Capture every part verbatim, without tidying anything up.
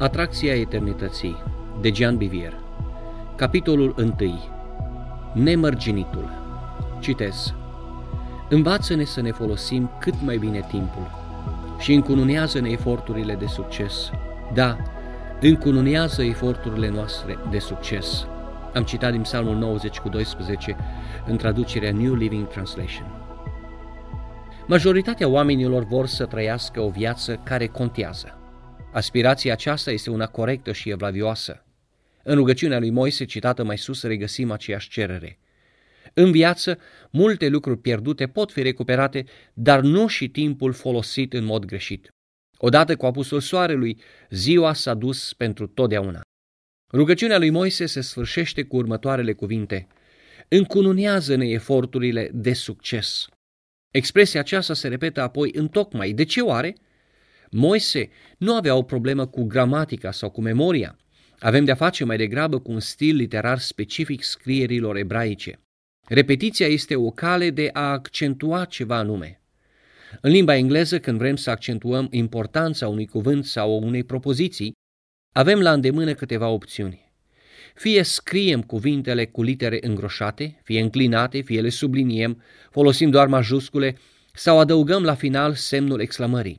Atracția eternității, de Jean Bivier. Capitolul unu. Nemărginitul. Citez. Învață-ne să ne folosim cât mai bine timpul și încununează-ne eforturile de succes. Da, încununează eforturile noastre de succes. Am citat din Psalmul nouăzeci cu doisprezece în traducerea New Living Translation. Majoritatea oamenilor vor să trăiască o viață care contează. Aspirația aceasta este una corectă și evlavioasă. În rugăciunea lui Moise, citată mai sus, regăsim aceeași cerere. În viață, multe lucruri pierdute pot fi recuperate, dar nu și timpul folosit în mod greșit. Odată cu apusul soarelui, ziua s-a dus pentru totdeauna. Rugăciunea lui Moise se sfârșește cu următoarele cuvinte: încununează-ne eforturile de succes. Expresia aceasta se repetă apoi întocmai. De ce oare? Moise nu avea o problemă cu gramatica sau cu memoria. Avem de-a face mai degrabă cu un stil literar specific scrierilor ebraice. Repetiția este o cale de a accentua ceva anume. În limba engleză, când vrem să accentuăm importanța unui cuvânt sau unei propoziții, avem la îndemână câteva opțiuni. Fie scriem cuvintele cu litere îngroșate, fie înclinate, fie le subliniem, folosim doar majuscule sau adăugăm la final semnul exclamării.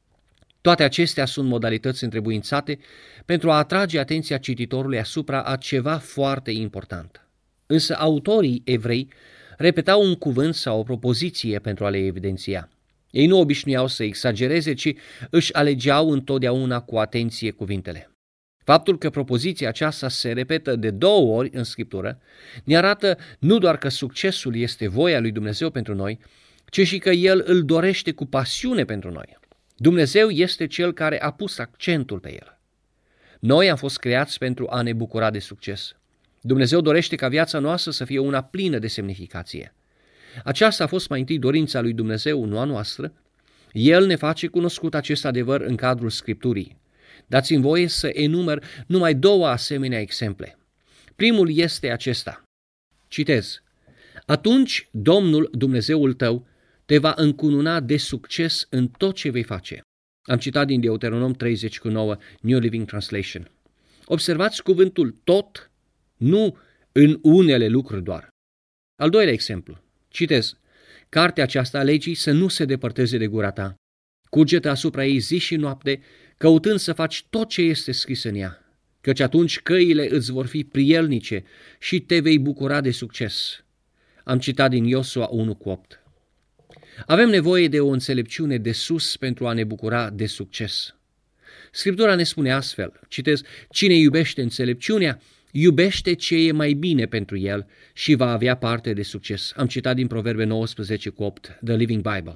Toate acestea sunt modalități întrebuințate pentru a atrage atenția cititorului asupra a ceva foarte important. Însă autorii evrei repetau un cuvânt sau o propoziție pentru a le evidenția. Ei nu obișnuiau să exagereze, ci își alegeau întotdeauna cu atenție cuvintele. Faptul că propoziția aceasta se repetă de două ori în Scriptură ne arată nu doar că succesul este voia lui Dumnezeu pentru noi, ci și că El îl dorește cu pasiune pentru noi. Dumnezeu este Cel care a pus accentul pe El. Noi am fost creați pentru a ne bucura de succes. Dumnezeu dorește ca viața noastră să fie una plină de semnificație. Aceasta a fost mai întâi dorința lui Dumnezeu, nu a noastră. El ne face cunoscut acest adevăr în cadrul Scripturii. Dați-mi voie să enumăr numai două asemenea exemple. Primul este acesta. Citez. Atunci Domnul Dumnezeul tău te va încununa de succes în tot ce vei face. Am citat din Deuteronom treizeci cu nouă, New Living Translation. Observați cuvântul tot, nu în unele lucruri doar. Al doilea exemplu. Citez. Cartea aceasta a legii să nu se depărteze de gura ta. Cugetă asupra ei zi și noapte, căutând să faci tot ce este scris în ea, căci atunci căile îți vor fi prielnice și te vei bucura de succes. Am citat din Iosua unu cu opt. Avem nevoie de o înțelepciune de sus pentru a ne bucura de succes. Scriptura ne spune astfel, citez, cine iubește înțelepciunea, iubește ce e mai bine pentru el și va avea parte de succes. Am citat din Proverbe nouăsprezece cu opt, The Living Bible.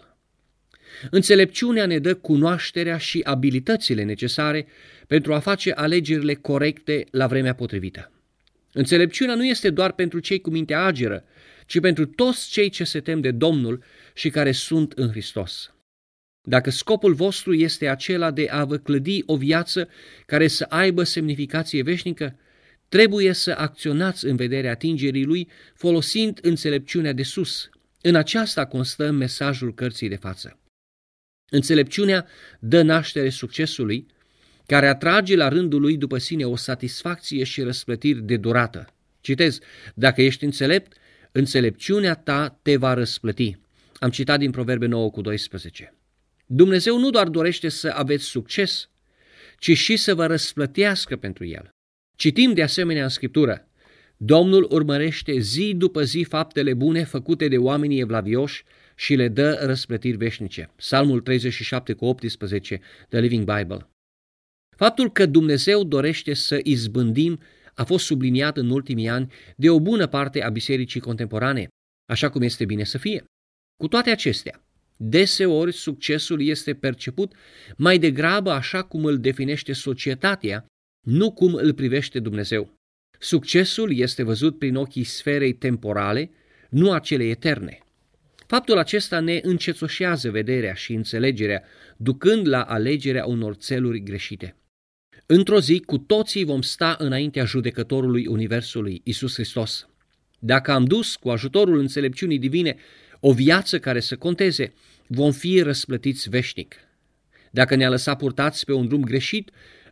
Înțelepciunea ne dă cunoașterea și abilitățile necesare pentru a face alegerile corecte la vremea potrivită. Înțelepciunea nu este doar pentru cei cu mintea ageră, ci pentru toți cei ce se tem de Domnul și care sunt în Hristos. Dacă scopul vostru este acela de a vă clădi o viață care să aibă semnificație veșnică, trebuie să acționați în vederea atingerii lui folosind înțelepciunea de sus. În aceasta constă mesajul cărții de față. Înțelepciunea dă naștere succesului, care atrage la rândul lui după sine o satisfacție și răsplătiri de durată. Citez, dacă ești înțelept, înțelepciunea ta te va răsplăti. Am citat din Proverbe nouă cu doisprezece. Dumnezeu nu doar dorește să aveți succes, ci și să vă răsplătească pentru el. Citim de asemenea în Scriptură, Domnul urmărește zi după zi faptele bune făcute de oamenii evlavioși și le dă răsplătiri veșnice. Psalmul treizeci și șapte cu optsprezece, The Living Bible. Faptul că Dumnezeu dorește să izbândim a fost subliniat în ultimii ani de o bună parte a bisericii contemporane, așa cum este bine să fie. Cu toate acestea, deseori succesul este perceput mai degrabă așa cum îl definește societatea, nu cum îl privește Dumnezeu. Succesul este văzut prin ochii sferei temporale, nu a celei eterne. Faptul acesta ne încețoșează vederea și înțelegerea, ducând la alegerea unor țeluri greșite. Într-o zi, cu toții vom sta înaintea judecătorului Universului, Iisus Hristos. Dacă am dus cu ajutorul înțelepciunii divine o viață care să conteze, vom fi răsplătiți veșnic. Dacă ne-a lăsat purtați pe un drum greșit,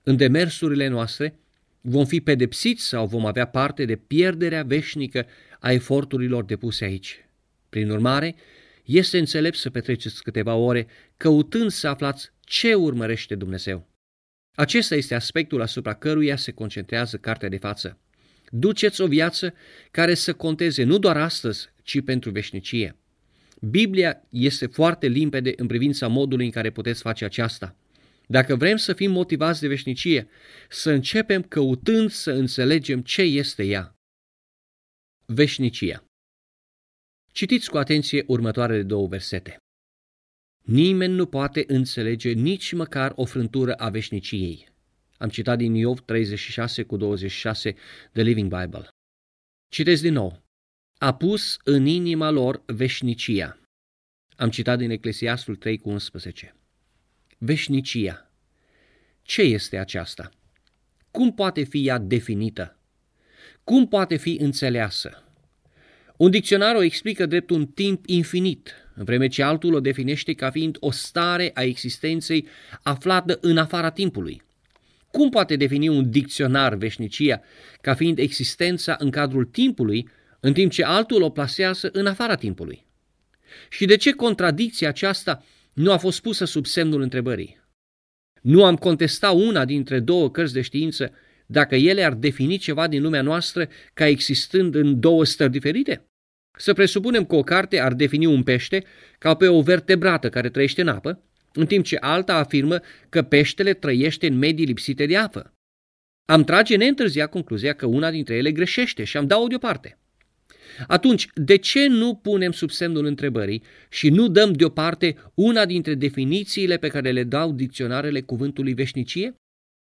în demersurile noastre, vom fi pedepsiți sau vom avea parte de pierderea veșnică a eforturilor depuse aici. Prin urmare, este înțelept să petreceți câteva ore căutând să aflați ce urmărește Dumnezeu. Acesta este aspectul asupra căruia se concentrează cartea de față. Duceți o viață care să conteze nu doar astăzi, ci pentru veșnicie. Biblia este foarte limpede în privința modului în care puteți face aceasta. Dacă vrem să fim motivați de veșnicie, să începem căutând să înțelegem ce este ea. Veșnicia. Citiți cu atenție următoarele două versete. Nimeni nu poate înțelege nici măcar o frântură a veșniciei. Am citat din Iov treizeci și șase cu douăzeci și șase de Living Bible. Citesc din nou. A pus în inima lor veșnicia. Am citat din Eclesiastul trei cu unsprezece. Veșnicia. Ce este aceasta? Cum poate fi ea definită? Cum poate fi înțeleasă? Un dicționar o explică drept un timp infinit, în vreme ce altul o definește ca fiind o stare a existenței aflată în afara timpului. Cum poate defini un dicționar veșnicia ca fiind existența în cadrul timpului, în timp ce altul o plasează în afara timpului? Și de ce contradicția aceasta nu a fost pusă sub semnul întrebării? Nu am contestat una dintre două cărți de știință dacă ele ar defini ceva din lumea noastră ca existând în două stări diferite? Să presupunem că o carte ar defini un pește ca pe o vertebrată care trăiește în apă, în timp ce alta afirmă că peștele trăiește în medii lipsite de apă. Am trage neîntârziat concluzia că una dintre ele greșește și am dat-o deoparte. Atunci, de ce nu punem sub semnul întrebării și nu dăm deoparte una dintre definițiile pe care le dau dicționarele cuvântului veșnicie?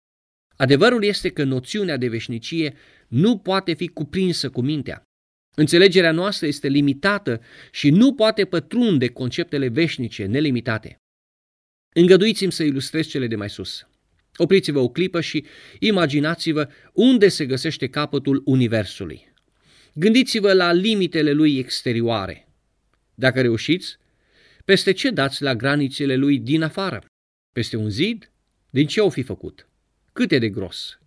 Adevărul este că noțiunea de veșnicie nu poate fi cuprinsă cu mintea. Înțelegerea noastră este limitată și nu poate pătrunde conceptele veșnice, nelimitate. Îngăduiți-mi să ilustrez cele de mai sus. Opriți-vă o clipă și imaginați-vă unde se găsește capătul Universului. Gândiți-vă la limitele lui exterioare. Dacă reușiți, peste ce dați la granițele lui din afară? Peste un zid? Din ce o fi făcut? Cât e de gros?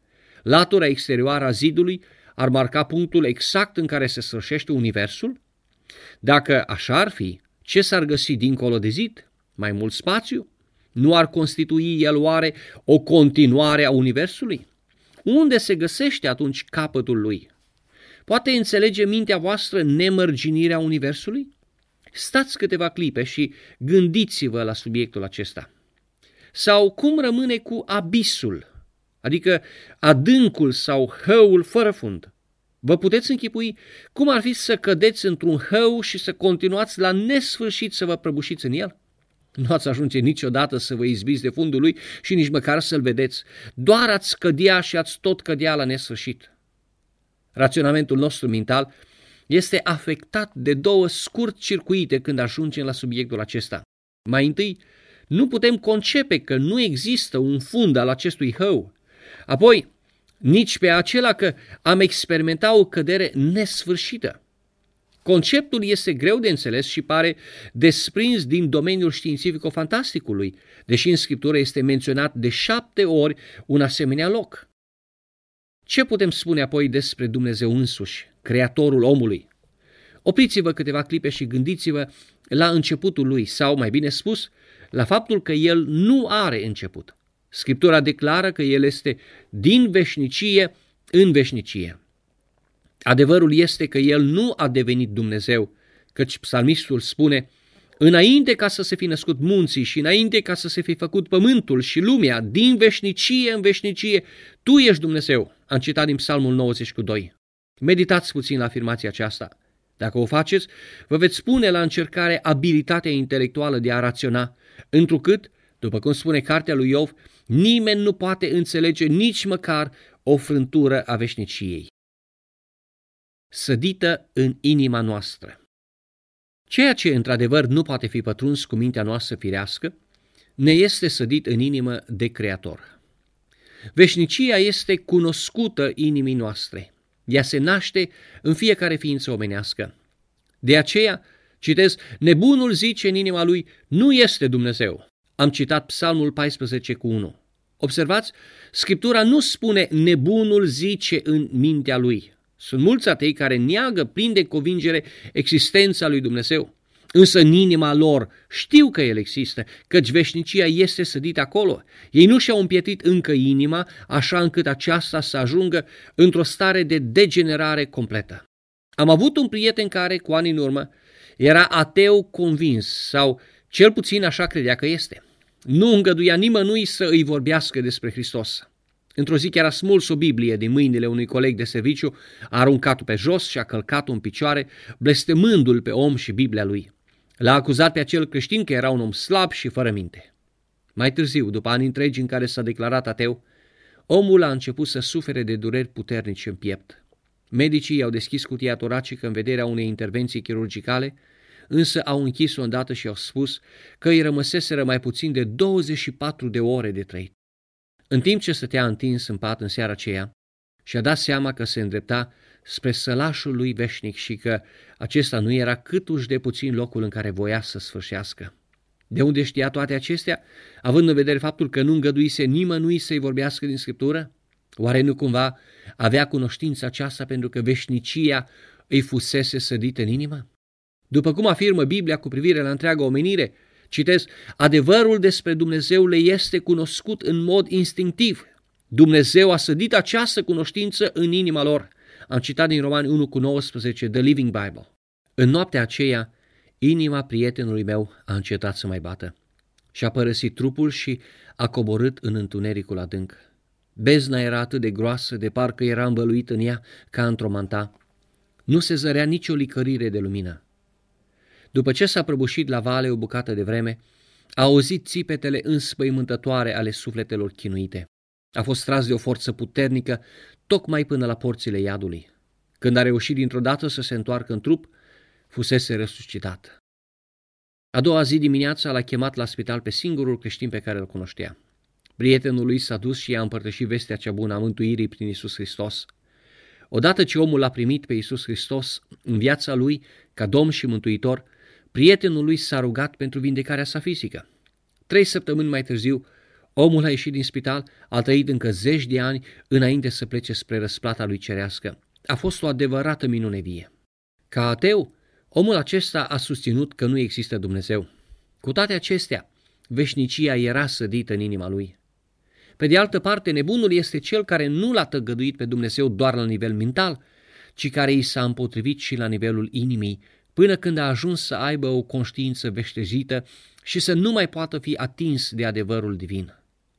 Latura exterioară a zidului ar marca punctul exact în care se sfârșește Universul? Dacă așa ar fi, ce s-ar găsi dincolo de zid? Mai mult spațiu? Nu ar constitui el oare o continuare a Universului? Unde se găsește atunci capătul lui? Poate înțelege mintea voastră nemărginirea Universului? Stați câteva clipe și gândiți-vă la subiectul acesta. Sau cum rămâne cu abisul, adică adâncul sau hăul fără fund? Vă puteți închipui cum ar fi să cădeți într-un hău și să continuați la nesfârșit să vă prăbușiți în el? Nu ați ajunge niciodată să vă izbiți de fundul lui și nici măcar să-l vedeți. Doar ați cădea și ați tot cădea la nesfârșit. Raționamentul nostru mental este afectat de două scurt circuite când ajungem la subiectul acesta. Mai întâi, nu putem concepe că nu există un fund al acestui hău. Apoi, nici pe acela că am experimentat o cădere nesfârșită. Conceptul este greu de înțeles și pare desprins din domeniul științifico-fantasticului, deși în Scriptură este menționat de șapte ori un asemenea loc. Ce putem spune apoi despre Dumnezeu însuși, Creatorul omului? Opriți-vă câteva clipe și gândiți-vă la începutul lui, sau mai bine spus, la faptul că el nu are început. Scriptura declară că el este din veșnicie în veșnicie. Adevărul este că el nu a devenit Dumnezeu, căci psalmistul spune: înainte ca să se fi născut munții și înainte ca să se fi făcut pământul și lumea, din veșnicie în veșnicie, tu ești Dumnezeu. Am citat din Psalmul nouăzeci cu doi. Meditați puțin la afirmația aceasta. Dacă o faceți, vă veți pune la încercare abilitatea intelectuală de a raționa, întrucât, după cum spune cartea lui Iov, nimeni nu poate înțelege nici măcar o frântură a veșniciei. Sădită în inima noastră. Ceea ce într-adevăr nu poate fi pătruns cu mintea noastră firească, ne este sădit în inimă de Creator. Veșnicia este cunoscută inimii noastre. Ea se naște în fiecare ființă omenească. De aceea, citez, nebunul zice în inima lui, nu este Dumnezeu. Am citat Psalmul paisprezece cu unu. Observați, Scriptura nu spune nebunul zice în mintea lui. Sunt mulți atei care neagă plin de convingere existența lui Dumnezeu. Însă în inima lor știu că El există, căci veșnicia este sădită acolo. Ei nu și-au împietit încă inima, așa încât aceasta să ajungă într-o stare de degenerare completă. Am avut un prieten care, cu ani în urmă, era ateu convins, sau cel puțin așa credea că este. Nu îngăduia nimănui să îi vorbească despre Hristos. Într-o zi chiar a smuls o Biblie din mâinile unui coleg de serviciu, a aruncat-o pe jos și a călcat-o în picioare, blestemându-l pe om și Biblia lui. L-a acuzat pe acel creștin că era un om slab și fără minte. Mai târziu, după ani întregi în care s-a declarat ateu, omul a început să sufere de dureri puternice în piept. Medicii i-au deschis cutia toracică în vederea unei intervenții chirurgicale, însă au închis-o îndată și au spus că îi rămăseseră mai puțin de douăzeci și patru de ore de trăit. În timp ce stătea întins în pat în seara aceea, și-a dat seama că se îndrepta spre sălașul lui veșnic și că acesta nu era câtuși de puțin locul în care voia să sfârșească. De unde știa toate acestea, având în vedere faptul că nu îngăduise nimănui să-i vorbească din Scriptură? Oare nu cumva avea cunoștința aceasta pentru că veșnicia îi fusese sădită în inimă? După cum afirmă Biblia cu privire la întreaga omenire, citez, adevărul despre Dumnezeu le este cunoscut în mod instinctiv. Dumnezeu a sădit această cunoștință în inima lor. Am citat din Romani unu cu nouăsprezece, The Living Bible. În noaptea aceea, inima prietenului meu a încetat să mai bată. Și-a părăsit trupul și a coborât în întunericul adânc. Bezna era atât de groasă, de parcă era învăluit în ea ca într-o manta. Nu se zărea nicio licărire de lumină. După ce s-a prăbușit la vale o bucată de vreme, a auzit țipetele înspăimântătoare ale sufletelor chinuite. A fost tras de o forță puternică, tocmai până la porțile iadului. Când a reușit dintr-o dată să se întoarcă în trup, fusese resuscitat. A doua zi dimineața l-a chemat la spital pe singurul creștin pe care îl cunoștea. Prietenul lui s-a dus și i-a împărtășit vestea cea bună a mântuirii prin Iisus Hristos. Odată ce omul l-a primit pe Iisus Hristos în viața lui ca Domn și Mântuitor, prietenul lui s-a rugat pentru vindecarea sa fizică. Trei săptămâni mai târziu, omul a ieșit din spital, a trăit încă zeci de ani înainte să plece spre răsplata lui cerească. A fost o adevărată minune vie. Ca ateu, omul acesta a susținut că nu există Dumnezeu. Cu toate acestea, veșnicia era sădită în inima lui. Pe de altă parte, nebunul este cel care nu l-a tăgăduit pe Dumnezeu doar la nivel mental, ci care i s-a împotrivit și la nivelul inimii, până când a ajuns să aibă o conștiință veștejită și să nu mai poată fi atins de adevărul divin.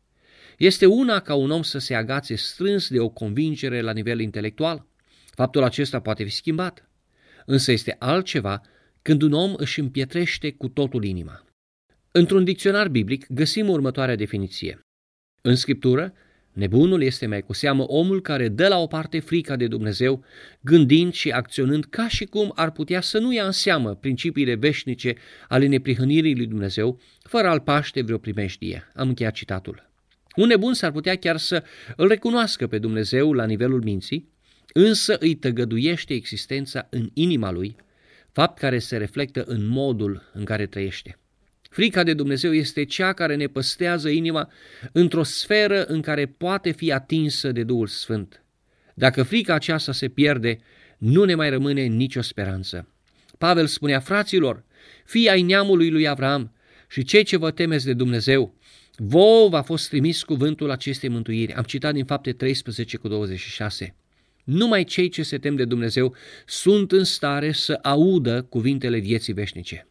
Este una ca un om să se agațe strâns de o convingere la nivel intelectual. Faptul acesta poate fi schimbat, însă este altceva când un om își împietrește cu totul inima. Într-un dicționar biblic găsim următoarea definiție. În Scriptură, nebunul este mai cu seamă omul care dă la o parte frica de Dumnezeu, gândind și acționând ca și cum ar putea să nu ia în seamă principiile veșnice ale neprihănirii lui Dumnezeu, fără a-l paște vreo primejdie. Am încheiat citatul. Un nebun s-ar putea chiar să îl recunoască pe Dumnezeu la nivelul minții, însă îi tăgăduiește existența în inima lui, fapt care se reflectă în modul în care trăiește. Frica de Dumnezeu este cea care ne păstrează inima într-o sferă în care poate fi atinsă de Duhul Sfânt. Dacă frica aceasta se pierde, nu ne mai rămâne nicio speranță. Pavel spunea, fraților, fii ai neamului lui Avram și cei ce vă temeți de Dumnezeu, vouă v-a fost trimis cuvântul acestei mântuiri. Am citat din Fapte treisprezece cu douăzeci și șase. Numai cei ce se tem de Dumnezeu sunt în stare să audă cuvintele vieții veșnice.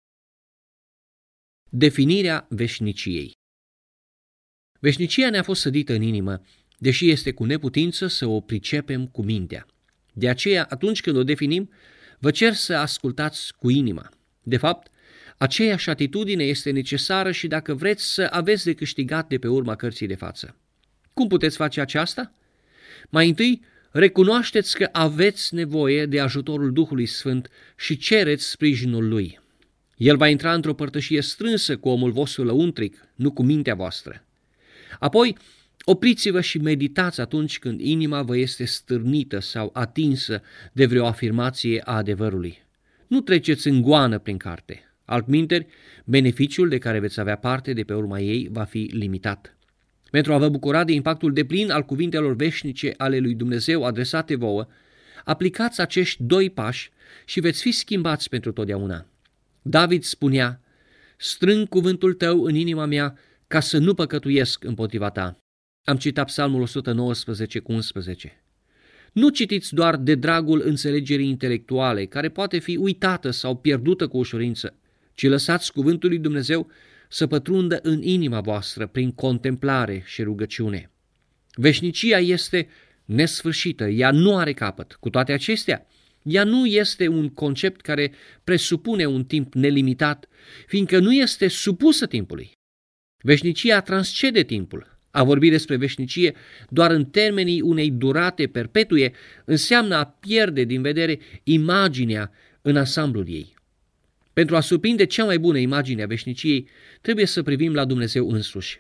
Definirea veșniciei. Veșnicia ne-a fost sădită în inimă, deși este cu neputință să o pricepem cu mintea. De aceea, atunci când o definim, vă cer să ascultați cu inima. De fapt, aceeași atitudine este necesară și dacă vreți să aveți de câștigat de pe urma cărții de față. Cum puteți face aceasta? Mai întâi, recunoașteți că aveți nevoie de ajutorul Duhului Sfânt și cereți sprijinul Lui. El va intra într-o părtășie strânsă cu omul vostru lăuntric, nu cu mintea voastră. Apoi, opriți-vă și meditați atunci când inima vă este stârnită sau atinsă de vreo afirmație a adevărului. Nu treceți în goană prin carte. Altminteri, beneficiul de care veți avea parte de pe urma ei va fi limitat. Pentru a vă bucura de impactul deplin al cuvintelor veșnice ale lui Dumnezeu adresate vouă, aplicați acești doi pași și veți fi schimbați pentru totdeauna. David spunea: strâng cuvântul tău în inima mea ca să nu păcătuiesc împotriva ta. Am citat Psalmul o sută nouăsprezece cu unsprezece. Nu citiți doar de dragul înțelegerii intelectuale, care poate fi uitată sau pierdută cu ușurință, ci lăsați cuvântul lui Dumnezeu să pătrundă în inima voastră prin contemplare și rugăciune. Veșnicia este nesfârșită, ea nu are capăt. Cu toate acestea, ea nu este un concept care presupune un timp nelimitat, fiindcă nu este supusă timpului. Veșnicia transcede timpul. A vorbi despre veșnicie doar în termenii unei durate perpetue înseamnă a pierde din vedere imaginea în ansamblul ei. Pentru a surprinde cea mai bună imagine a veșniciei, trebuie să privim la Dumnezeu însuși.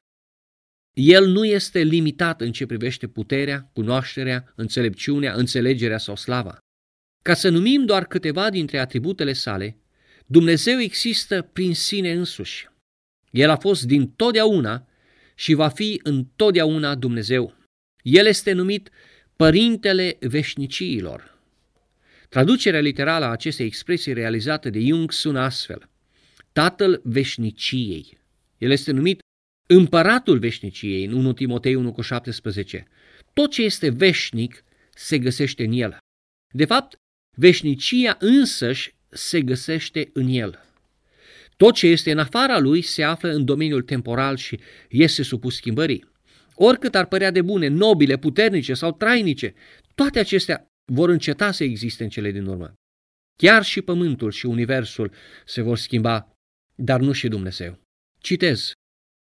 El nu este limitat în ce privește puterea, cunoașterea, înțelepciunea, înțelegerea sau slava. Ca să numim doar câteva dintre atributele sale, Dumnezeu există prin sine însuși. El a fost din totdeauna și va fi întotdeauna Dumnezeu. El este numit Părintele Veșniciilor. Traducerea literală a acestei expresii realizată de Jung sună astfel: Tatăl Veșniciei. El este numit Împăratul Veșniciei în unu Timotei unu cu șaptesprezece. Tot ce este veșnic se găsește în el. De fapt, veșnicia însăși se găsește în el. Tot ce este în afara lui se află în domeniul temporal și este supus schimbării. Oricât ar părea de bune, nobile, puternice sau trainice, toate acestea vor înceta să existe în cele din urmă. Chiar și pământul și universul se vor schimba, dar nu și Dumnezeu. Citez: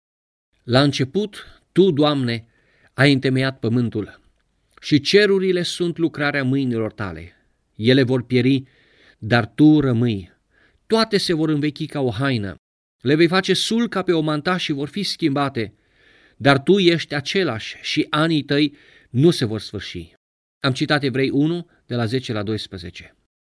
La început, Tu, Doamne, ai întemeiat pământul și cerurile sunt lucrarea mâinilor Tale. Ele vor pieri, dar Tu rămâi. Toate se vor învechi ca o haină. Le vei face sul ca pe o manta și vor fi schimbate, dar Tu ești același și anii Tăi nu se vor sfârși. Am citat Evrei unu, de la zece la doisprezece.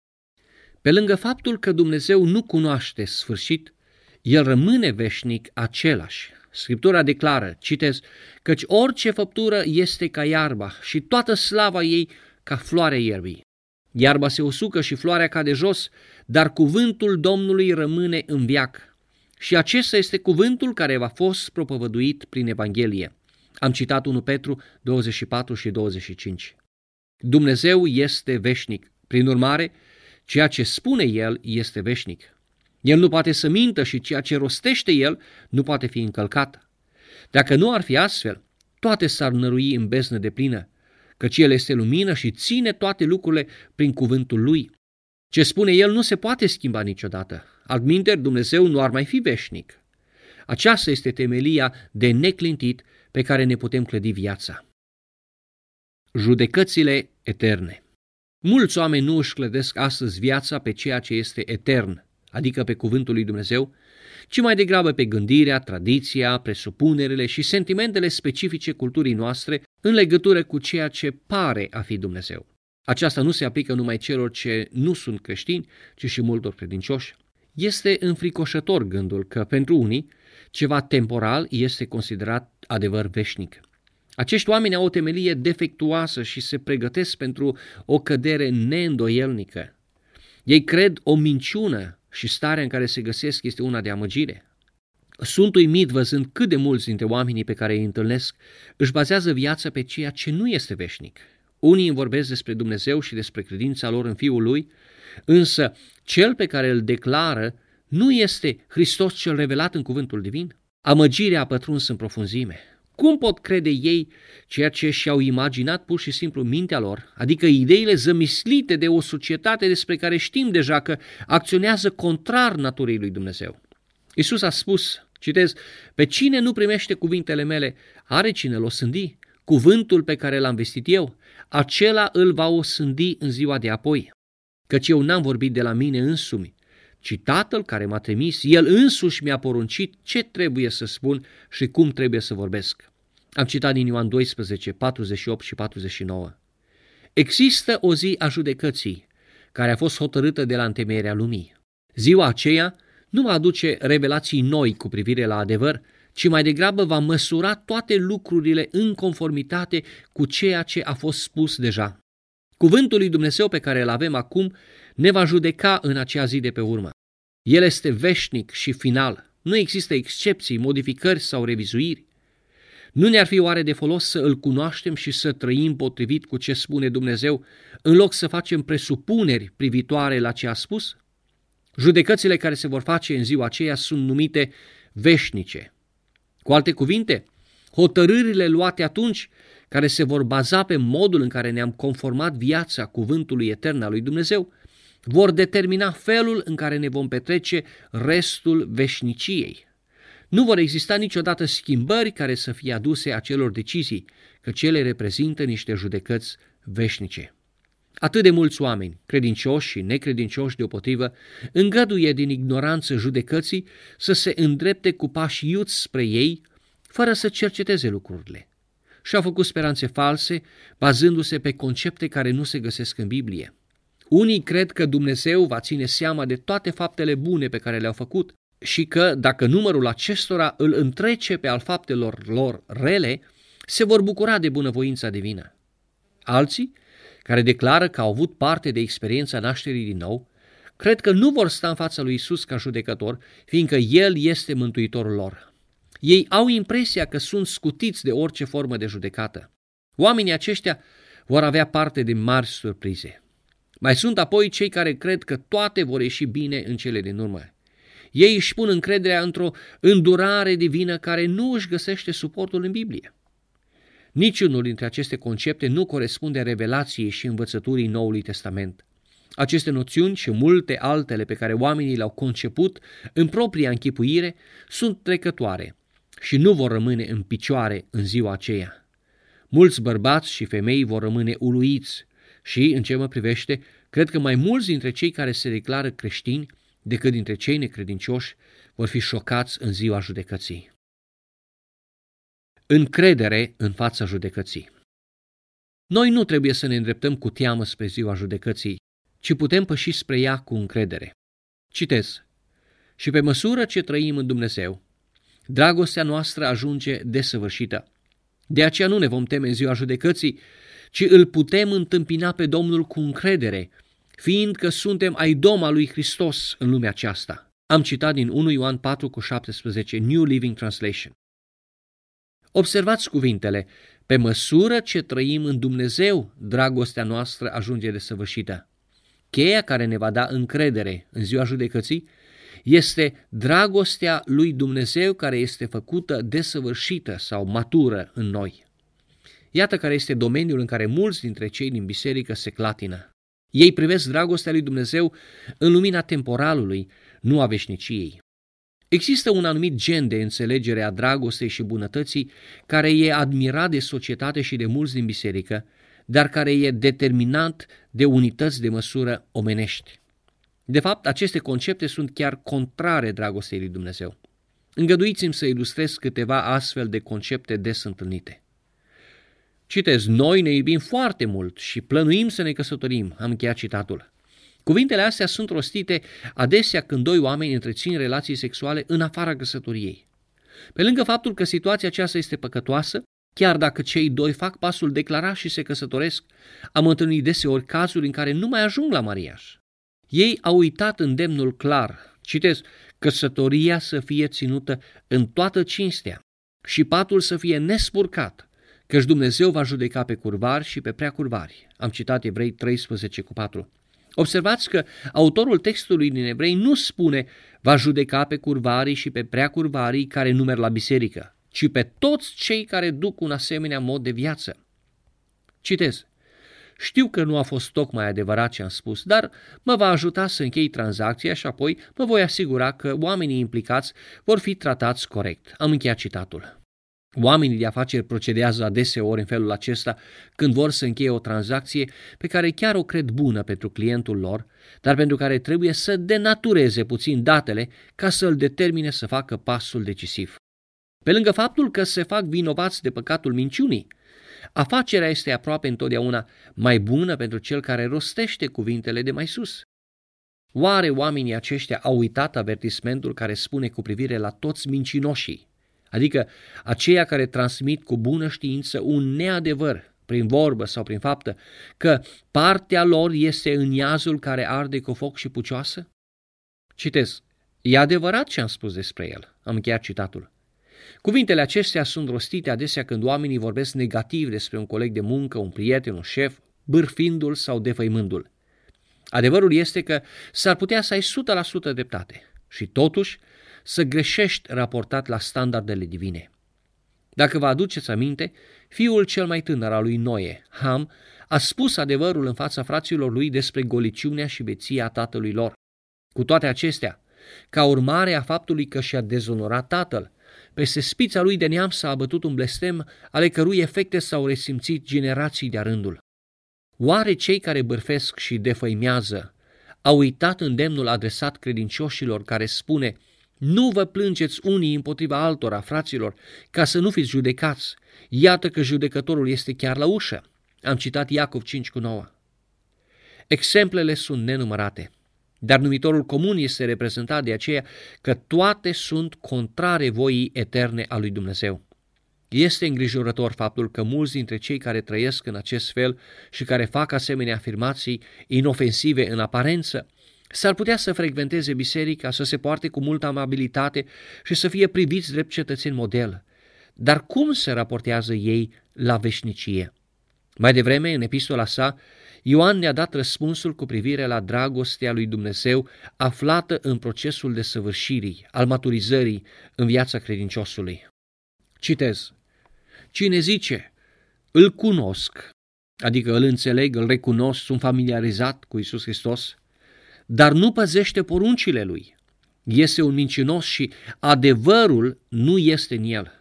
Pe lângă faptul că Dumnezeu nu cunoaște sfârșit, El rămâne veșnic același. Scriptura declară, citez, căci orice făptură este ca iarba și toată slava ei ca floarea ierbii. Iarba se usucă și floarea cade jos, dar cuvântul Domnului rămâne în veac. Și acesta este cuvântul care v-a fost propovăduit prin Evanghelie. Am citat unu Petru douăzeci și patru și douăzeci și cinci. Dumnezeu este veșnic. Prin urmare, ceea ce spune El este veșnic. El nu poate să mintă și ceea ce rostește El nu poate fi încălcat. Dacă nu ar fi astfel, toate s-ar nărui în beznă deplină, căci El este lumină și ține toate lucrurile prin cuvântul Lui. Ce spune El nu se poate schimba niciodată. Altminteri, Dumnezeu nu ar mai fi veșnic. Aceasta este temelia de neclintit pe care ne putem clădi viața. Judecățile eterne. Mulți oameni nu își clădesc astăzi viața pe ceea ce este etern, adică pe cuvântul lui Dumnezeu, ci mai degrabă pe gândirea, tradiția, presupunerile și sentimentele specifice culturii noastre în legătură cu ceea ce pare a fi Dumnezeu. Aceasta nu se aplică numai celor ce nu sunt creștini, ci și multor credincioși. Este înfricoșător gândul că pentru unii ceva temporal este considerat adevăr veșnic. Acești oameni au o temelie defectuoasă și se pregătesc pentru o cădere neîndoielnică. Ei cred o minciună și starea în care se găsesc este una de amăgire. Sunt uimit văzând cât de mulți dintre oamenii pe care îi întâlnesc își bazează viața pe ceea ce nu este veșnic. Unii îmi vorbesc despre Dumnezeu și despre credința lor în Fiul Lui, însă cel pe care îl declară nu este Hristos cel revelat în cuvântul divin. Amăgirea a pătruns în profunzime. Cum pot crede ei ceea ce și-au imaginat pur și simplu mintea lor, adică ideile zămislite de o societate despre care știm deja că acționează contrar naturii lui Dumnezeu? Iisus a spus, citez, pe cine nu primește cuvintele mele, are cine l-o sândi. Cuvântul pe care l-am vestit eu, acela îl va osândi în ziua de apoi. Căci eu n-am vorbit de la mine însumi, ci Tatăl care m-a trimis, El însuși mi-a poruncit ce trebuie să spun și cum trebuie să vorbesc. Am citat din Ioan doisprezece, patruzeci și opt și patruzeci și nouă. Există o zi a judecății, care a fost hotărâtă de la întemeierea lumii. Ziua aceea nu va aduce revelații noi cu privire la adevăr, ci mai degrabă va măsura toate lucrurile în conformitate cu ceea ce a fost spus deja. Cuvântul lui Dumnezeu pe care îl avem acum ne va judeca în acea zi de pe urmă. El este veșnic și final. Nu există excepții, modificări sau revizuiri. Nu ne-ar fi oare de folos să îl cunoaștem și să trăim potrivit cu ce spune Dumnezeu, în loc să facem presupuneri privitoare la ce a spus? Judecățile care se vor face în ziua aceea sunt numite veșnice. Cu alte cuvinte, hotărârile luate atunci, care se vor baza pe modul în care ne-am conformat viața cuvântului etern al lui Dumnezeu, vor determina felul în care ne vom petrece restul veșniciei. Nu vor exista niciodată schimbări care să fie aduse acelor decizii, că cele reprezintă niște judecăți veșnice. Atât de mulți oameni, credincioși și necredincioși deopotrivă, îngăduie din ignoranță judecății să se îndrepte cu pași iuți spre ei, fără să cerceteze lucrurile. Și-au făcut speranțe false, bazându-se pe concepte care nu se găsesc în Biblie. Unii cred că Dumnezeu va ține seama de toate faptele bune pe care le-au făcut și că, dacă numărul acestora îl întrece pe al faptelor lor rele, se vor bucura de bunăvoința divină. Alții, care declară că au avut parte de experiența nașterii din nou, cred că nu vor sta în fața lui Isus ca judecător, fiindcă El este mântuitorul lor. Ei au impresia că sunt scutiți de orice formă de judecată. Oamenii aceștia vor avea parte de mari surprize. Mai sunt apoi cei care cred că toate vor ieși bine în cele din urmă. Ei își pun încrederea într-o îndurare divină care nu își găsește suportul în Biblie. Niciunul dintre aceste concepte nu corespunde revelației și învățăturii Noului Testament. Aceste noțiuni și multe altele pe care oamenii le-au conceput în propria închipuire sunt trecătoare și nu vor rămâne în picioare în ziua aceea. Mulți bărbați și femei vor rămâne uluiți și, în ce mă privește, cred că mai mulți dintre cei care se declară creștini decât dintre cei necredincioși vor fi șocați în ziua judecății. Încredere în fața judecății. Noi nu trebuie să ne îndreptăm cu teamă spre ziua judecății, ci putem păși spre ea cu încredere. Citez: și pe măsură ce trăim în Dumnezeu, dragostea noastră ajunge desăvârșită. De aceea nu ne vom teme în ziua judecății, ci îl putem întâmpina pe Domnul cu încredere, fiindcă suntem ai doma lui Hristos în lumea aceasta. Am citat din unu Ioan patru cu șaptesprezece, New Living Translation. Observați cuvintele: pe măsură ce trăim în Dumnezeu, dragostea noastră ajunge desăvârșită. Cheia care ne va da încredere în ziua judecății este dragostea lui Dumnezeu care este făcută desăvârșită sau matură în noi. Iată care este domeniul în care mulți dintre cei din biserică se clatină. Ei privesc dragostea lui Dumnezeu în lumina temporalului, nu a veșniciei. Există un anumit gen de înțelegere a dragostei și bunătății care e admirat de societate și de mulți din biserică, dar care e determinat de unități de măsură omenești. De fapt, aceste concepte sunt chiar contrare dragostei lui Dumnezeu. Îngăduiți-mi să ilustrez câteva astfel de concepte des întâlnite. Citez: noi ne iubim foarte mult și plănuim să ne căsătorim. Am încheiat citatul. Cuvintele astea sunt rostite adesea când doi oameni întrețin relații sexuale în afara căsătoriei. Pe lângă faptul că situația aceasta este păcătoasă, chiar dacă cei doi fac pasul declarat și se căsătoresc, am întâlnit deseori cazuri în care nu mai ajung la mariaj. Ei au uitat îndemnul clar, citez: căsătoria să fie ținută în toată cinstea și patul să fie nespurcat, căci Dumnezeu va judeca pe curvari și pe preacurvari. Am citat Evrei treisprezece cu patru. Observați că autorul textului din Evrei nu spune va judeca pe curvarii și pe preacurvarii care nu merg la biserică, ci pe toți cei care duc un asemenea mod de viață. Citez: știu că nu a fost tocmai adevărat ce am spus, dar mă va ajuta să închei tranzacția și apoi mă voi asigura că oamenii implicați vor fi tratați corect. Am încheiat citatul. Oamenii de afaceri procedează adeseori în felul acesta când vor să încheie o tranzacție pe care chiar o cred bună pentru clientul lor, dar pentru care trebuie să denatureze puțin datele ca să îl determine să facă pasul decisiv. Pe lângă faptul că se fac vinovați de păcatul minciunii, afacerea este aproape întotdeauna mai bună pentru cel care rostește cuvintele de mai sus. Oare oamenii aceștia au uitat avertismentul care spune cu privire la toți mincinoșii? adică aceia care transmit cu bună știință un neadevăr, prin vorbă sau prin faptă, că partea lor este în iazul care arde cu foc și pucioasă? Citez, e adevărat ce am spus despre el, am încheiat citatul. Cuvintele acestea sunt rostite adesea când oamenii vorbesc negativ despre un coleg de muncă, un prieten, un șef, bârfindu-l sau defăimându-l. Adevărul este că s-ar putea să ai o sută la sută dreptate și totuși să greșești raportat la standardele divine. Dacă vă aduceți aminte, fiul cel mai tânăr al lui Noe, Ham, a spus adevărul în fața fraților lui despre goliciunea și beția tatălui lor. Cu toate acestea, ca urmare a faptului că și-a dezonorat tatăl, peste spița lui de neam s-a abătut un blestem ale cărui efecte s-au resimțit generații de-a rândul. Oare cei care bârfesc și defăimează au uitat îndemnul adresat credincioșilor care spune: nu vă plângeți unii împotriva altora, fraților, ca să nu fiți judecați. Iată că judecătorul este chiar la ușă. Am citat Iacov cinci cu nouă. Exemplele sunt nenumărate, dar numitorul comun este reprezentat de aceea că toate sunt contrare voii eterne a lui Dumnezeu. Este îngrijorător faptul că mulți dintre cei care trăiesc în acest fel și care fac asemenea afirmații inofensive în aparență, s-ar putea să frecventeze biserica, să se poarte cu multă amabilitate și să fie priviți drept cetățeni model. Dar cum se raportează ei la veșnicie? Mai devreme, în epistola sa, Ioan ne-a dat răspunsul cu privire la dragostea lui Dumnezeu aflată în procesul desăvârșirii, al maturizării în viața credinciosului. Citez: cine zice, îl cunosc, adică îl înțeleg, îl recunosc, sunt familiarizat cu Iisus Hristos, dar nu păzește poruncile lui, este un mincinos și adevărul nu este în el.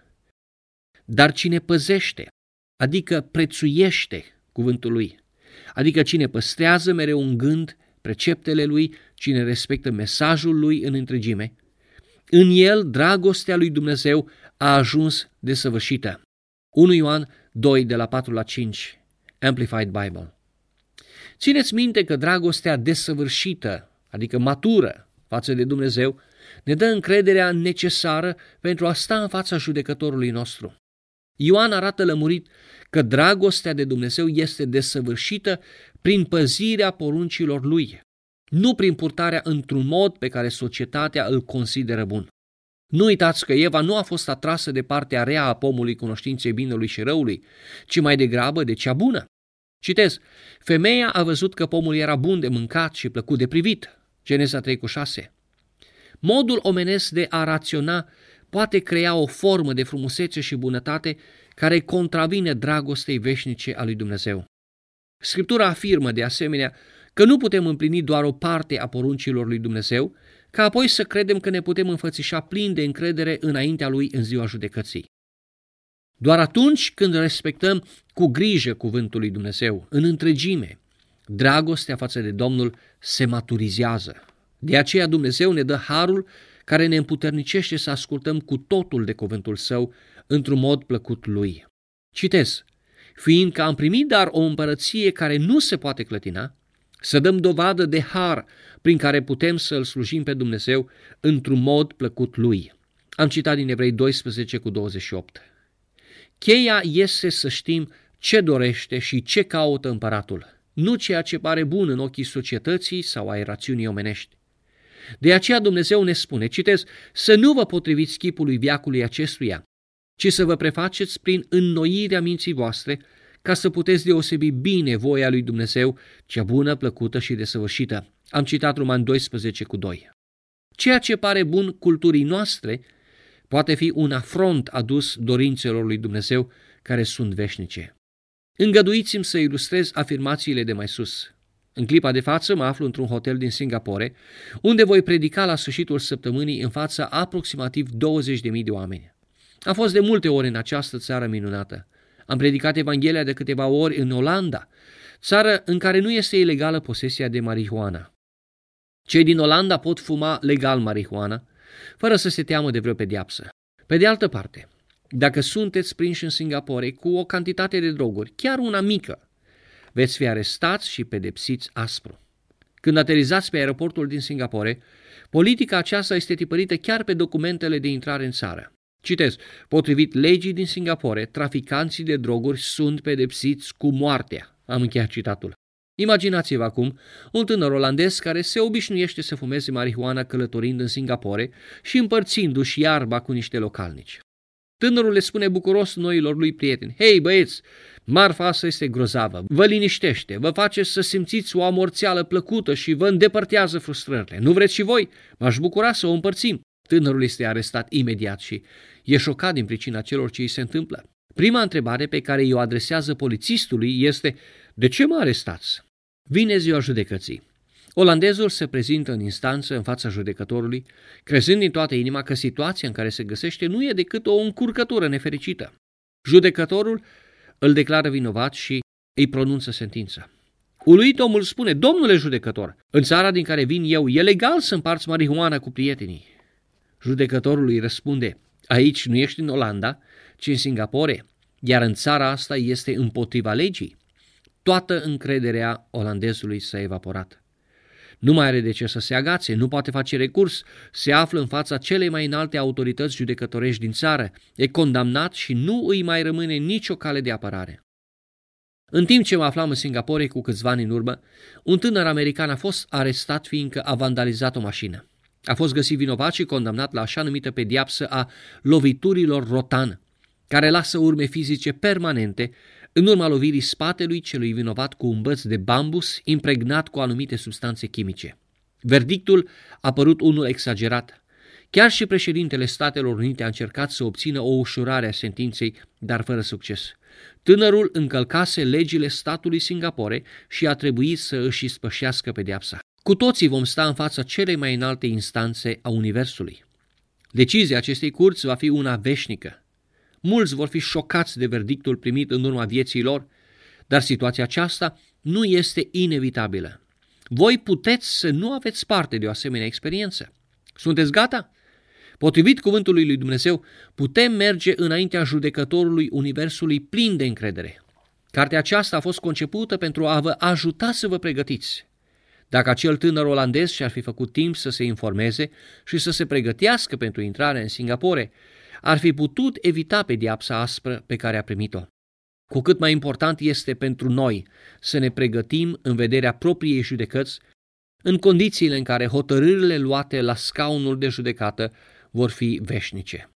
Dar cine păzește, adică prețuiește cuvântul lui, adică cine păstrează mereu în gând preceptele lui, cine respectă mesajul lui în întregime, în el dragostea lui Dumnezeu a ajuns desăvârșită. unu Ioan doi, de la patru la cinci, Amplified Bible. Țineți minte că dragostea desăvârșită, adică matură față de Dumnezeu, ne dă încrederea necesară pentru a sta în fața judecătorului nostru. Ioan arată lămurit că dragostea de Dumnezeu este desăvârșită prin păzirea poruncilor lui, nu prin purtarea într-un mod pe care societatea îl consideră bun. Nu uitați că Eva nu a fost atrasă de partea rea a pomului cunoștinței binelui și răului, ci mai degrabă de cea bună. Citez, femeia a văzut că pomul era bun de mâncat și plăcut de privit. Geneza trei cu șase. Modul omenesc de a raționa poate crea o formă de frumusețe și bunătate care contravine dragostei veșnice a lui Dumnezeu. Scriptura afirmă de asemenea că nu putem împlini doar o parte a poruncilor lui Dumnezeu, ca apoi să credem că ne putem înfățișa plin de încredere înaintea lui în ziua judecății. Doar atunci când respectăm cu grijă cuvântul lui Dumnezeu, în întregime, dragostea față de Domnul se maturizează. De aceea Dumnezeu ne dă harul care ne împuternicește să ascultăm cu totul de cuvântul său într-un mod plăcut lui. Citez, fiindcă am primit dar o împărăție care nu se poate clătina, să dăm dovadă de har prin care putem să-L slujim pe Dumnezeu într-un mod plăcut lui. Am citat din Evrei doisprezece cu douăzeci și opt. Cheia este să știm ce dorește și ce caută împăratul, nu ceea ce pare bun în ochii societății sau ai rațiunii omenești. De aceea Dumnezeu ne spune, citez, să nu vă potriviți chipului veacului acestuia, ci să vă prefaceți prin înnoirea minții voastre, ca să puteți deosebi bine voia lui Dumnezeu, cea bună, plăcută și desăvârșită. Am citat Romani doisprezece cu doi. Ceea ce pare bun culturii noastre poate fi un afront adus dorințelor lui Dumnezeu care sunt veșnice. Îngăduiți-mi să ilustrez afirmațiile de mai sus. În clipa de față mă aflu într-un hotel din Singapore, unde voi predica la sfârșitul săptămânii în fața aproximativ douăzeci de mii de oameni. Am fost de multe ori în această țară minunată. Am predicat Evanghelia de câteva ori în Olanda, țară în care nu este ilegală posesia de marihuana. Cei din Olanda pot fuma legal marihuana, fără să se teamă de vreo pedeapsă. Pe de altă parte, dacă sunteți prinși în Singapore cu o cantitate de droguri, chiar una mică, veți fi arestați și pedepsiți aspru. Când aterizați pe aeroportul din Singapore, politica aceasta este tipărită chiar pe documentele de intrare în țară. Citez, potrivit legii din Singapore, traficanții de droguri sunt pedepsiți cu moartea. Am încheiat citatul. Imaginați-vă acum un tânăr olandez care se obișnuiește să fumeze marihuana călătorind în Singapore și împărțindu-și iarba cu niște localnici. Tânărul le spune bucuros noilor lui prieteni: hei băieți, marfa asta este grozavă, vă liniștește, vă face să simțiți o amorțeală plăcută și vă îndepărtează frustrările. Nu vreți și voi? M-aș bucura să o împărțim. Tânărul este arestat imediat și e șocat din pricina celor ce îi se întâmplă. Prima întrebare pe care i-o adresează polițistului este: de ce mă arestați? Vine ziua judecății. Olandezul se prezintă în instanță în fața judecătorului, crezând din toată inima că situația în care se găsește nu e decât o încurcătură nefericită. Judecătorul îl declară vinovat și îi pronunță sentința. Uluit, omul spune: domnule judecător, în țara din care vin eu e legal să împarți marihuana cu prietenii. Judecătorul îi răspunde: aici nu ești în Olanda, ci în Singapore, iar în țara asta este împotriva legii. Toată încrederea olandezului s-a evaporat. Nu mai are de ce să se agațe, nu poate face recurs, se află în fața celei mai înalte autorități judecătorești din țară, e condamnat și nu îi mai rămâne nicio cale de apărare. În timp ce mă aflam în Singapore cu câțiva ani în urmă, un tânăr american a fost arestat fiindcă a vandalizat o mașină. A fost găsit vinovat și condamnat la așa numită pediapsă a loviturilor rotan, care lasă urme fizice permanente în urma lovirii spatelui celui vinovat cu un băț de bambus impregnat cu anumite substanțe chimice. Verdictul a părut unul exagerat. Chiar și președintele Statelor Unite a încercat să obțină o ușurare a sentinței, dar fără succes. Tânărul încălcase legile statului Singapore și a trebuit să își ispășească pedeapsa. Cu toții vom sta în fața celei mai înalte instanțe a Universului. Decizia acestei curți va fi una veșnică. Mulți vor fi șocați de verdictul primit în urma vieții lor, dar situația aceasta nu este inevitabilă. Voi puteți să nu aveți parte de o asemenea experiență. Sunteți gata? Potrivit cuvântului lui Dumnezeu, putem merge înaintea judecătorului Universului plin de încredere. Cartea aceasta a fost concepută pentru a vă ajuta să vă pregătiți. Dacă acel tânăr olandez și-ar fi făcut timp să se informeze și să se pregătească pentru intrarea în Singapore, ar fi putut evita pedeapsa aspră pe care a primit-o. Cu cât mai important este pentru noi să ne pregătim în vederea propriei judecăți, în condițiile în care hotărârile luate la scaunul de judecată vor fi veșnice.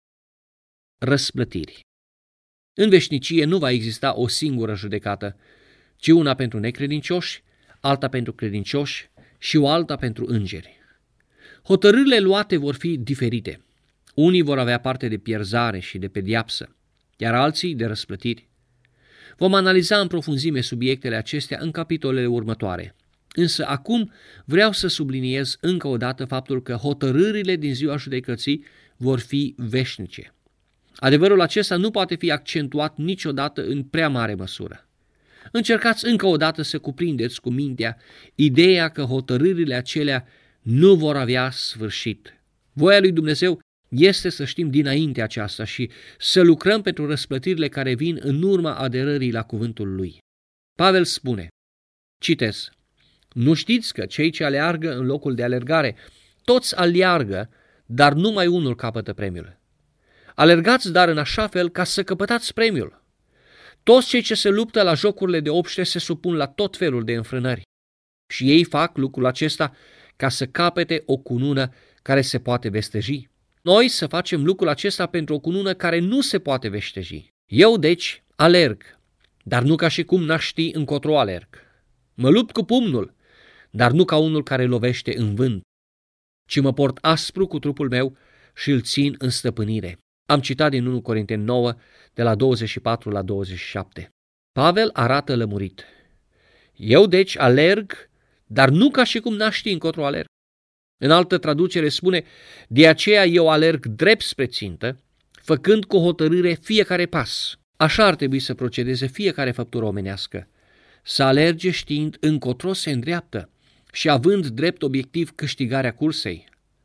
Răsplătiri. În veșnicie nu va exista o singură judecată, ci una pentru necredincioși, alta pentru credincioși și o alta pentru îngeri. Hotărârile luate vor fi diferite. Unii vor avea parte de pierzare și de pediapsă, iar alții de răsplătiri. Vom analiza în profunzime subiectele acestea în capitolele următoare. Însă acum vreau să subliniez încă o dată faptul că hotărârile din ziua judecății vor fi veșnice. Adevărul acesta nu poate fi accentuat niciodată în prea mare măsură. Încercați încă o dată să cuprindeți cu mintea ideea că hotărârile acelea nu vor avea sfârșit. Voia lui Dumnezeu este să știm dinainte aceasta și să lucrăm pentru răsplătirile care vin în urma aderării la cuvântul lui. Pavel spune, citez, nu știți că cei ce aleargă în locul de alergare, toți aleargă, dar numai unul capătă premiul. Alergați dar în așa fel ca să căpătați premiul. Toți cei ce se luptă la jocurile de obște se supun la tot felul de înfrânări. Și ei fac lucrul acesta ca să capete o cunună care se poate vesteji. Noi să facem lucrul acesta pentru o cunună care nu se poate veșteji. Eu, deci, alerg, dar nu ca și cum n-aș ști încotro alerg. Mă lupt cu pumnul, dar nu ca unul care lovește în vânt, ci mă port aspru cu trupul meu și îl țin în stăpânire. Am citat din unu Corinteni nouă, de la douăzeci și patru la douăzeci și șapte. Pavel arată lămurit. Eu, deci, alerg, dar nu ca și cum n-aș ști încotro alerg. În altă traducere spune, de aceea eu alerg drept spre țintă, făcând cu hotărâre fiecare pas. Așa ar trebui să procedeze fiecare făptură omenească. Să alerge știind încotro se îndreaptă și având drept obiectiv câștigarea cursei.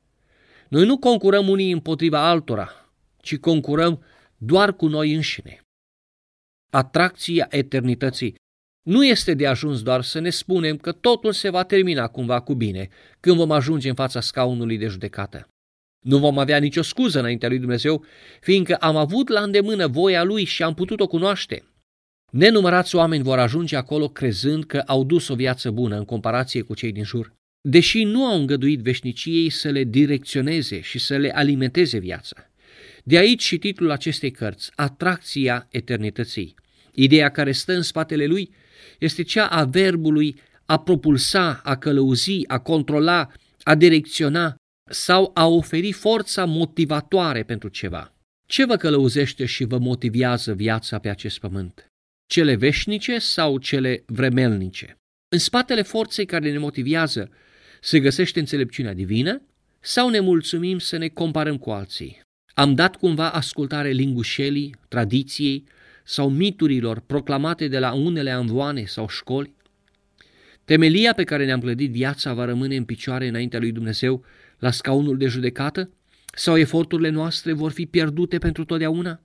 Noi nu concurăm unii împotriva altora, ci concurăm doar cu noi înșine. Atracția eternității nu este de ajuns doar să ne spunem că totul se va termina cumva cu bine când vom ajunge în fața scaunului de judecată. Nu vom avea nicio scuză înaintea lui Dumnezeu, fiindcă am avut la îndemână voia lui și am putut-o cunoaște. Nenumărați oameni vor ajunge acolo crezând că au dus o viață bună în comparație cu cei din jur, deși nu au îngăduit veșniciei să le direcționeze și să le alimenteze viața. De aici și titlul acestei cărți, Atracția eternității. Ideea care stă în spatele lui este cea a verbului a propulsa, a călăuzi, a controla, a direcționa sau a oferi forța motivatoare pentru ceva. Ce vă călăuzește și vă motivează viața pe acest pământ? Cele veșnice sau cele vremelnice? În spatele forței care ne motivează se găsește înțelepciunea divină sau ne mulțumim să ne comparăm cu alții? Am dat cumva ascultare lingușelii, tradiției sau miturilor proclamate de la unele anvoane sau școli? Temelia pe care ne-am clădit viața va rămâne în picioare înaintea lui Dumnezeu la scaunul de judecată? Sau eforturile noastre vor fi pierdute pentru totdeauna?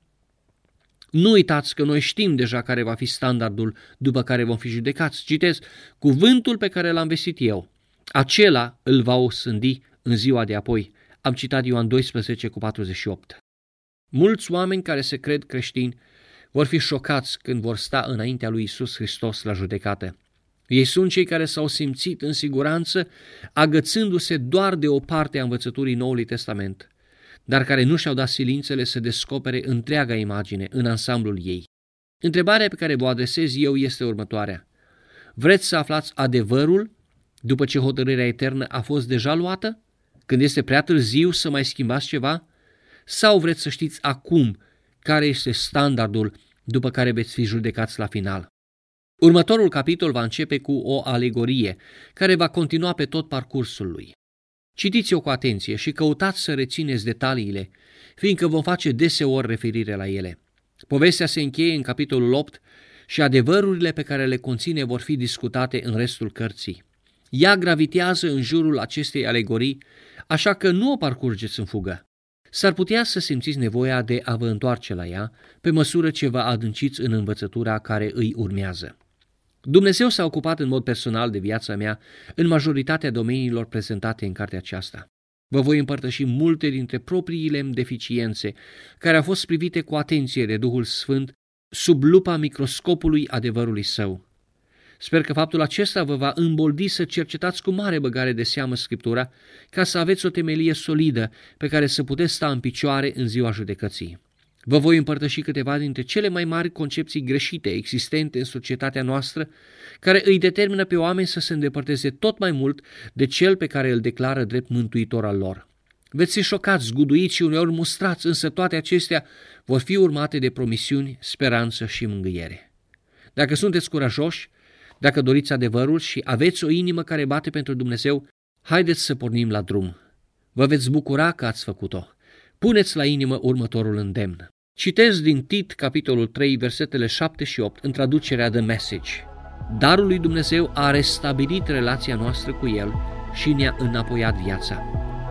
Nu uitați că noi știm deja care va fi standardul după care vom fi judecați. Citez, cuvântul pe care l-am vestit eu, acela îl va osândi în ziua de apoi. Am citat Ioan doisprezece cu patruzeci și opt. Mulți oameni care se cred creștini vor fi șocați când vor sta înaintea lui Iisus Hristos la judecată. Ei sunt cei care s-au simțit în siguranță, agățându-se doar de o parte a învățăturii Noului Testament, dar care nu și-au dat silințele să descopere întreaga imagine în ansamblul ei. Întrebarea pe care vă adresez eu este următoarea. Vreți să aflați adevărul după ce hotărârea eternă a fost deja luată? Când este prea târziu să mai schimbați ceva? Sau vreți să știți acum care este standardul după care veți fi judecați la final? Următorul capitol va începe cu o alegorie care va continua pe tot parcursul lui. Citiți-o cu atenție și căutați să rețineți detaliile, fiindcă vom face deseori referire la ele. Povestea se încheie în capitolul opt și adevărurile pe care le conține vor fi discutate în restul cărții. Ea gravitează în jurul acestei alegorii, așa că nu o parcurgeți în fugă. S-ar putea să simțiți nevoia de a vă întoarce la ea pe măsură ce vă adânciți în învățătura care îi urmează. Dumnezeu s-a ocupat în mod personal de viața mea în majoritatea domeniilor prezentate în cartea aceasta. Vă voi împărtăși multe dintre propriile deficiențe care au fost privite cu atenție de Duhul Sfânt sub lupa microscopului adevărului său. Sper că faptul acesta vă va îmboldi să cercetați cu mare băgare de seamă Scriptura ca să aveți o temelie solidă pe care să puteți sta în picioare în ziua judecății. Vă voi împărtăși câteva dintre cele mai mari concepții greșite existente în societatea noastră, care îi determină pe oameni să se îndepărteze tot mai mult de cel pe care îl declară drept mântuitor al lor. Veți fi șocați, zguduiți și uneori mustrați, însă toate acestea vor fi urmate de promisiuni, speranță și mângâiere. Dacă sunteți curajoși, dacă doriți adevărul și aveți o inimă care bate pentru Dumnezeu, haideți să pornim la drum. Vă veți bucura că ați făcut-o. Puneți la inimă următorul îndemn. Citez din Tit, capitolul trei, versetele șapte și opt, în traducerea The Message. Darul lui Dumnezeu a restabilit relația noastră cu El și ne-a înapoiat viața.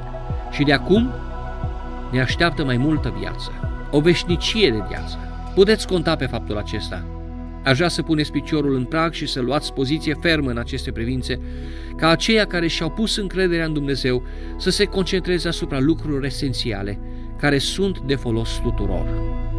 Și de acum ne așteaptă mai multă viață, o veșnicie de viață. Puteți conta pe faptul acesta. Aș vrea să puneți piciorul în prag și să luați poziție fermă în aceste privințe, ca aceia care și-au pus încrederea în Dumnezeu să se concentreze asupra lucrurilor esențiale, care sunt de folos tuturor.